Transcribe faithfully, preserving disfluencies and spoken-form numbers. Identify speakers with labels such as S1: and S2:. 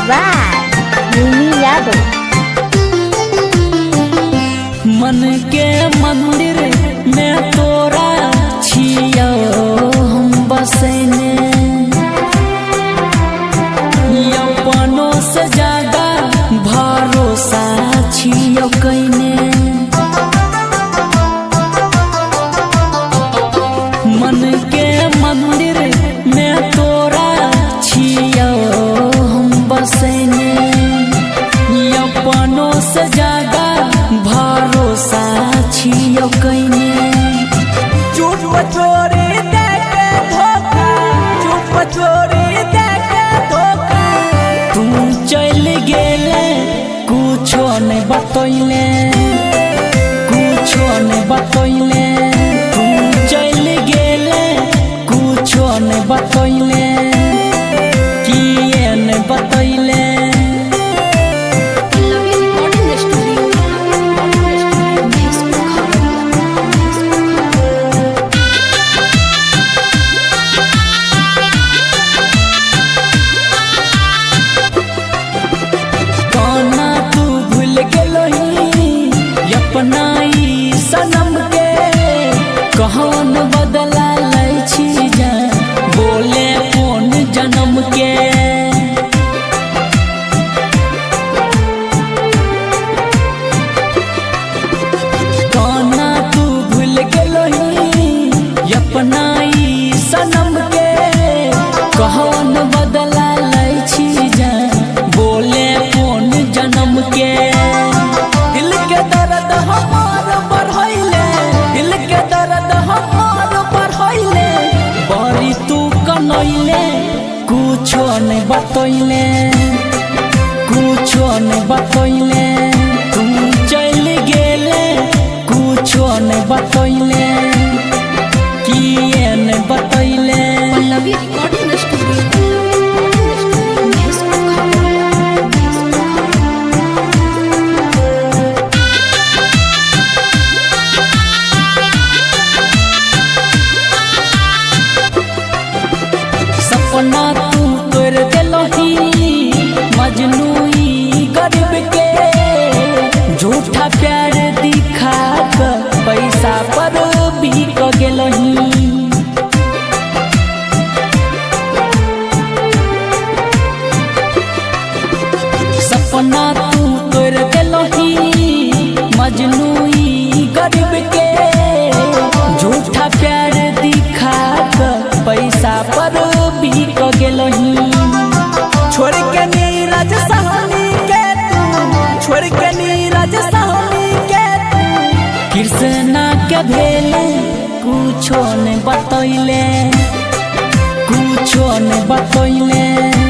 S1: By मिमी यादव।
S2: मन के मंदिर में तोरा छियो हम बसने, अपनों से ज्यादा भरोसा छियो कइने। मन के मंदिर में तोरा छियो हम बसने, अपनों से ज्यादा भरोसा छियो कइने।
S3: चुप छोड़ी दे के धोखा, चुप छोड़ी दे के धोखा।
S2: तू चल गेले कुछो नहीं बतैले, कुछो नहीं बतैले। तू चल गेले कुछो नहीं बतैले, किए नहीं बतैले। अपना ई सनम के कहन बदला लै छी जा, बोले कौन जन्म के। काना तू भूल गेलही अपना ई सनम के कहन बदला लै छी जा, बोले कौन जन्म के। दिल के दर्द हमार बढ़ैले, दिल के दर्द हमार बढ़ैले। बड़ी तू कनैले कुछो नहीं बतैले, कुछो नहीं बतैले। तू चल गेले कुछो नहीं बतैले, किए नहीं बतैले। सपना तू तोड़ देलही मजनू गरीब के, झूठा प्यार दिखा कर पैसा पर बिक गेलही। सपना तू तोड़ देलही मजनू गरीब के, झूठा प्यार दिखा कर पैसा पर बिक गेलही।
S3: छोड़ के नीरज सहनी के तू, छोड़ के नीरज सहनी के तू।
S2: कृष्णा के भेले कुछो नहीं बतैले, कुछो नहीं बतैले।